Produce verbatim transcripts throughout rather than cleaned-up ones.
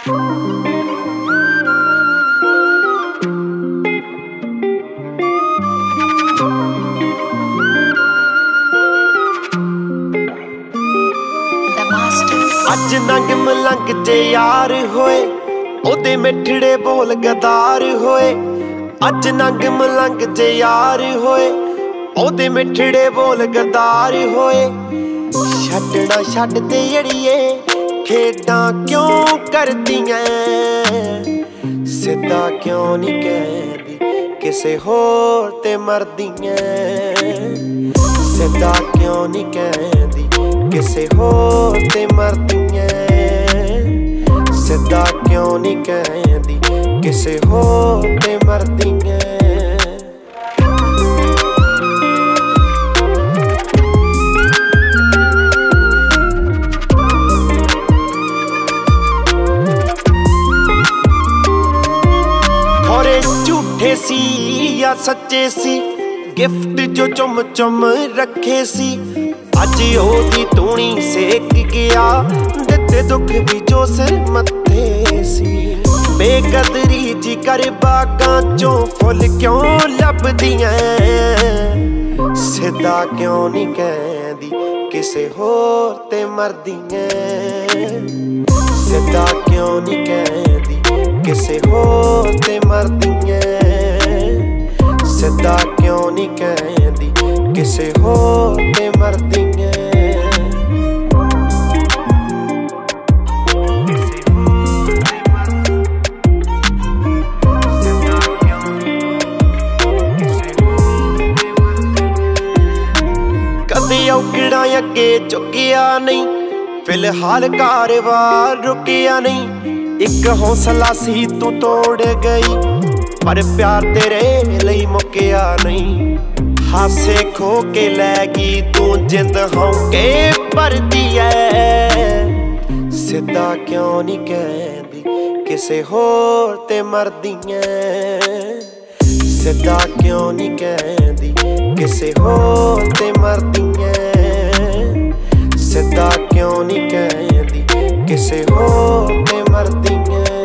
अज नंग मलंग जे यार होए ओदे मिठड़े बोल गदार होए। अज नंग मलंग जे यार होए ओदे मिठड़े बोल गदार होए। छड्डना छड्ड दे अड़िए खेडां क्यों करदियां, सिद्धा क्यों नहीं कहदी किसे होर ते मरदियां। सिद्धा क्यों नहीं कहदी किसे होर ते मरदियां। सिद्धा क्यों नहीं कहदी किसे होर ते मरदियां। खौरे झूठे सी या सच्चे सी गिफ्ट जो चुम चुम रखे सी। अज ओदी तूणी सेक गया दिते दुख भी जो सिर मत्थे सी। बेकदरी जी कर बागां चों फुल क्यों लभदियां। सिद्धा क्यों नहीं कहदी किसे होर ते मरदियां। सिद्धा क्यों नहीं कहदी किसे होर ते मरदियां। सिद्धा क्यों नहीं कहदी किसे होर ते मरदियां। कदे औकड़ा अगे झुकिया नहीं, फिलहाल कारवार रुकिया नहीं। एक हौसला सी तू तोड़ गई पर प्यार तेरे लई मुकिया नहीं। हासे खो के लैगी तू जिंद होके भरदी है। सिद्धा क्यों नहीं कहदी किसे होर ते मरदियां। सिद्धा क्यों नहीं कहदी किसे होर ते मरदियां। सिद्धा क्यों नहीं कहदी किसे होर ते मरदियां।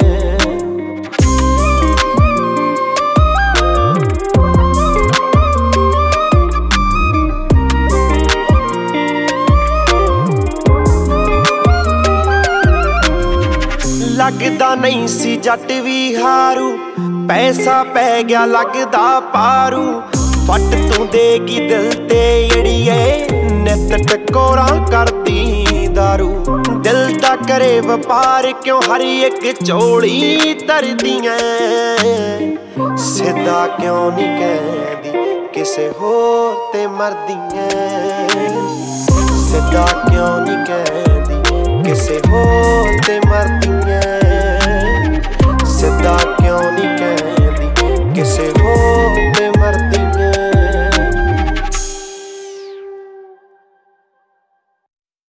लगदा नहीं सी जट भी हारू, पैसा पै गया लगदा पारू। फट तू देगी दिल ते अड़िए नित टकोरा करदी दारू। दिल दा करे वपार क्यों हर एक चोली तरदियां। सिद्धा क्यों नहीं कहदी किसे होर ते मरदियां। सिद्धा क्यों नहीं कहदी किसे होर ते मरदियां। सिद्धा क्यों नहीं कहदी किसे होर